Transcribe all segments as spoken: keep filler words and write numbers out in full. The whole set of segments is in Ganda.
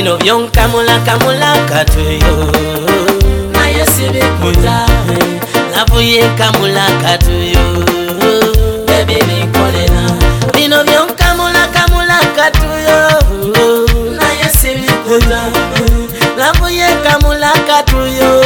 bino byonkamula kamula katuyo naye sibikuta navuye kamula katuyo baby bikolera bino byonkamula kamula katuyo naye sibikuta navuye kamula katuyo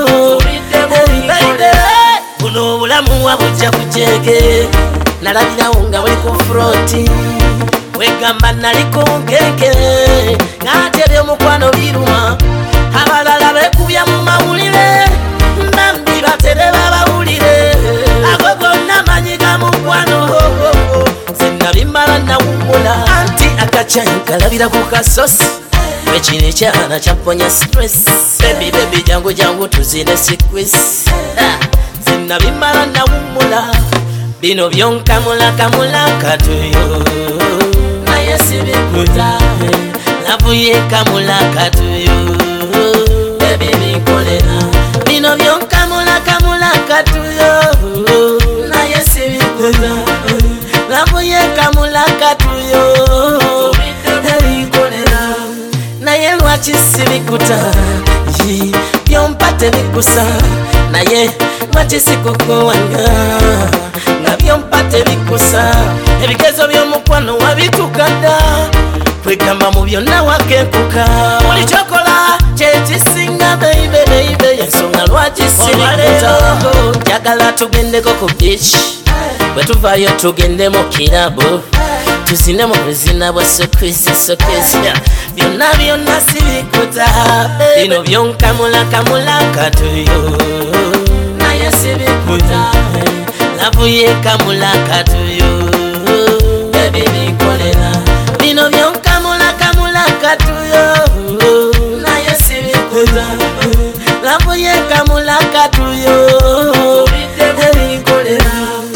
buno obulamu wabujja kujeege nalabirawo nga buli ku froti wegamba nali ku nkeke ng'ate eby'omukwano biruma abalala beekubya mu mawulire bambi batere babawulire ago gonna manyiga mukwano sinabimala nawummula anti akacayi kalabira ku kasosi wekino ekyana kyamponya stress bebi bebi jangu jangu tuzine sikwisi sinabimala nawummula bino byonkamula kamula katuyo naye sibikuta navuye kamula katuyo baby bikolera bino byonkamula kamula katuyo naye sibikuta navuye kamula katuyo bikolera naye lwaki sibikuta byompate bikusa naye lwaki sikukowanga nga byompate bikusa ebigezo by'omukwano wabitukadda kwegamba mu byonna wakenkuka buli kyokola kyekisinga beibe beibe ensonga lwaki sibikuta njagala tugendeko ku beach bwe tuvaayo tugende mu kirabu tuzine mu buzina bwa sokwisi sokwisi byonna byonna sibikuta bino byonkamula kamula katuyo naye sibikuta navuye kamula katuyo baby bikolera bino byonkamula kamula katuyo naye sibikuta navuye kamula katuyo bikolera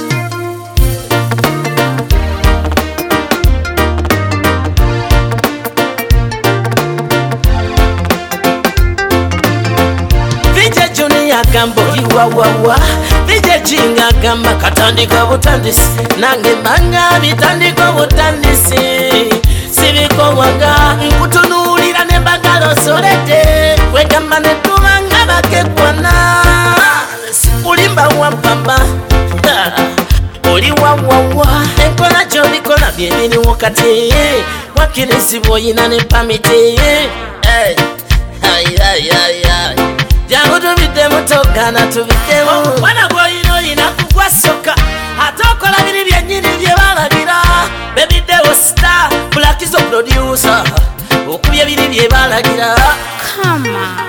gambo iwawawa bije jinga gamba katandika butandisi nange manga bitandika butandisi sibiko wanga nkutunulira ne bagalo solete wegamba ne tubanga bakekwana ulimba wampamba oli wawawa enkola gyobikola byebiri wakati wakirizibwa oyina ne pamiti hey ay ay ay ay jangu tubidemu togana tubidemu wana gwoyina oyina kugwa soka ate okola biri byennyini bye balagira bebidewo star bulakizo producer okubye biri bye balagira. Come on.